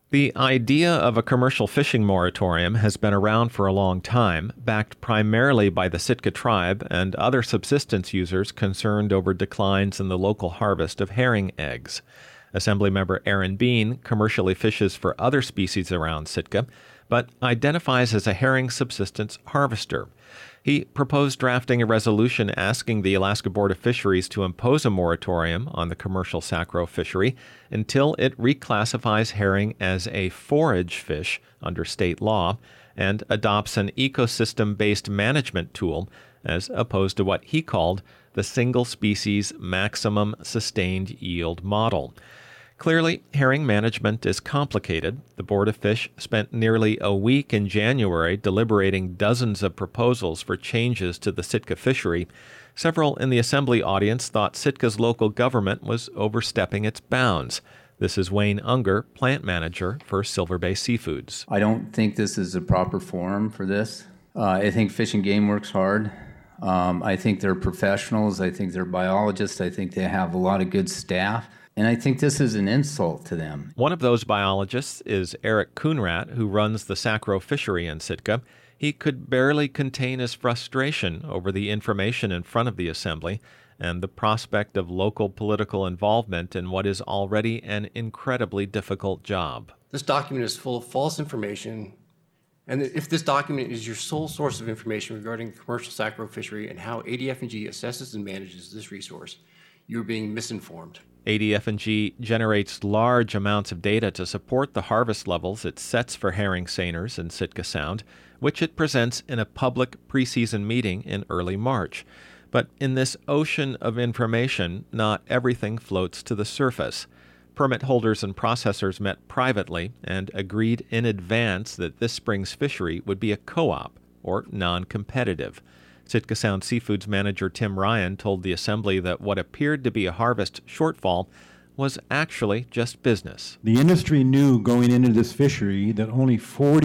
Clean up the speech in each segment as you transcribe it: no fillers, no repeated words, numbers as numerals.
The idea of a commercial fishing moratorium has been around for a long time, backed primarily by the Sitka tribe and other subsistence users concerned over declines in the local harvest of herring eggs. Assemblymember Aaron Bean commercially fishes for other species around Sitka, but identifies as a herring subsistence harvester. He proposed drafting a resolution asking the Alaska Board of Fisheries to impose a moratorium on the commercial sacro fishery until it reclassifies herring as a forage fish under state law and adopts an ecosystem-based management tool as opposed to what he called the single-species maximum sustained yield model. Clearly, herring management is complicated. The Board of Fish spent nearly a week in January deliberating dozens of proposals for changes to the Sitka fishery. Several in the Assembly audience thought Sitka's local government was overstepping its bounds. This is Wayne Unger, plant manager for Silver Bay Seafoods. I don't think this is a proper forum for this. I think Fish and Game works hard. I think they're professionals. I think they're biologists. I think they have a lot of good staff. And I think this is an insult to them. One of those biologists is Eric Coonrat, who runs the sacro fishery in Sitka. He could barely contain his frustration over the information in front of the Assembly and the prospect of local political involvement in what is already an incredibly difficult job. This document is full of false information, and if this document is your sole source of information regarding the commercial sacro fishery and how ADF&G assesses and manages this resource, you're being misinformed. ADF&G generates large amounts of data to support the harvest levels it sets for herring seiners in Sitka Sound, which it presents in a public preseason meeting in early March. But in this ocean of information, not everything floats to the surface. Permit holders and processors met privately and agreed in advance that this spring's fishery would be a co-op, or non-competitive. Sitka Sound Seafoods manager Tim Ryan told the Assembly that what appeared to be a harvest shortfall was actually just business. The industry knew going into this fishery that only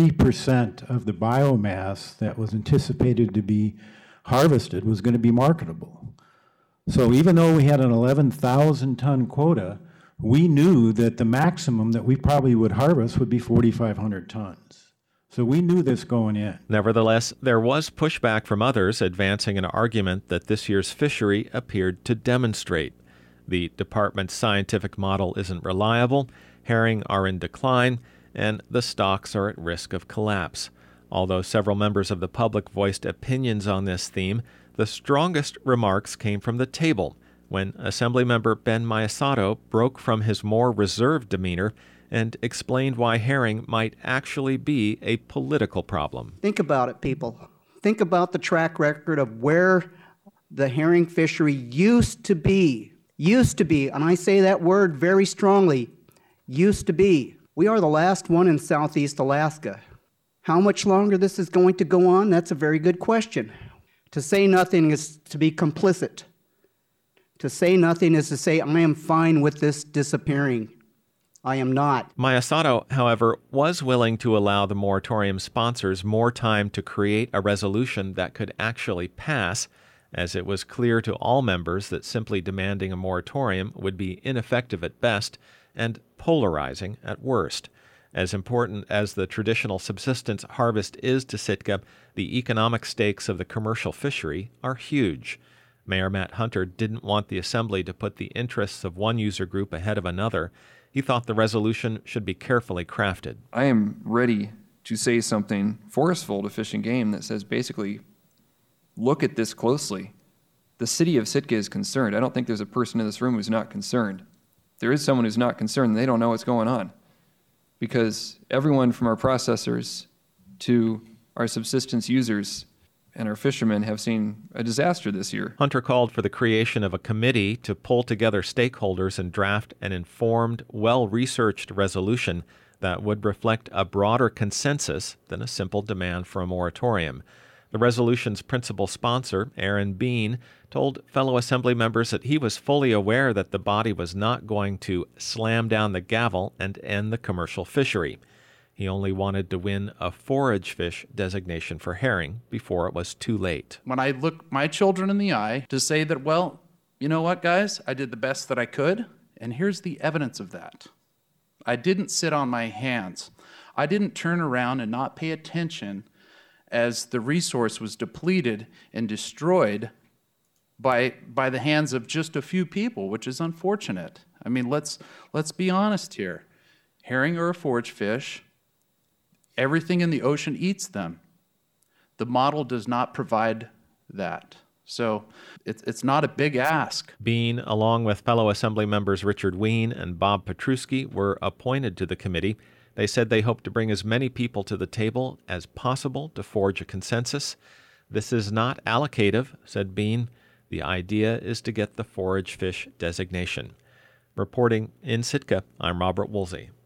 40% of the biomass that was anticipated to be harvested was going to be marketable. So even though we had an 11,000 ton quota, we knew that the maximum that we probably would harvest would be 4,500 tons. So we knew this going in. Nevertheless, there was pushback from others advancing an argument that this year's fishery appeared to demonstrate. The department's scientific model isn't reliable, herring are in decline, and the stocks are at risk of collapse. Although several members of the public voiced opinions on this theme, the strongest remarks came from the table when Assemblymember Ben Miyasato broke from his more reserved demeanor and explained why herring might actually be a political problem. Think about it, people. Think about the track record of where the herring fishery used to be. Used to be, and I say that word very strongly, used to be. We are the last one in Southeast Alaska. How much longer this is going to go on? That's a very good question. To say nothing is to be complicit. To say nothing is to say, I am fine with this disappearing. I am not. Miyasato, however, was willing to allow the moratorium sponsors more time to create a resolution that could actually pass, as it was clear to all members that simply demanding a moratorium would be ineffective at best and polarizing at worst. As important as the traditional subsistence harvest is to Sitka, the economic stakes of the commercial fishery are huge. Mayor Matt Hunter didn't want the Assembly to put the interests of one user group ahead of another. He thought the resolution should be carefully crafted. I am ready to say something forceful to Fish and Game that says basically, look at this closely. The city of Sitka is concerned. I don't think there's a person in this room who's not concerned. There is someone who's not concerned, and they don't know what's going on. Because everyone from our processors to our subsistence users and our fishermen have seen a disaster this year. Hunter called for the creation of a committee to pull together stakeholders and draft an informed, well-researched resolution that would reflect a broader consensus than a simple demand for a moratorium. The resolution's principal sponsor, Aaron Bean, told fellow Assembly members that he was fully aware that the body was not going to slam down the gavel and end the commercial fishery. He only wanted to win a forage fish designation for herring before it was too late. When I look my children in the eye to say that, well, you know what, guys? I did the best that I could, and here's the evidence of that. I didn't sit on my hands. I didn't turn around and not pay attention as the resource was depleted and destroyed by the hands of just a few people, which is unfortunate. I mean, let's be honest here. Herring are a forage fish. Everything in the ocean eats them. The model does not provide that. So it's not a big ask. Bean, along with fellow Assembly members Richard Ween and Bob Petruski, were appointed to the committee. They said they hope to bring as many people to the table as possible to forge a consensus. This is not allocative, said Bean. The idea is to get the forage fish designation. Reporting in Sitka, I'm Robert Woolsey.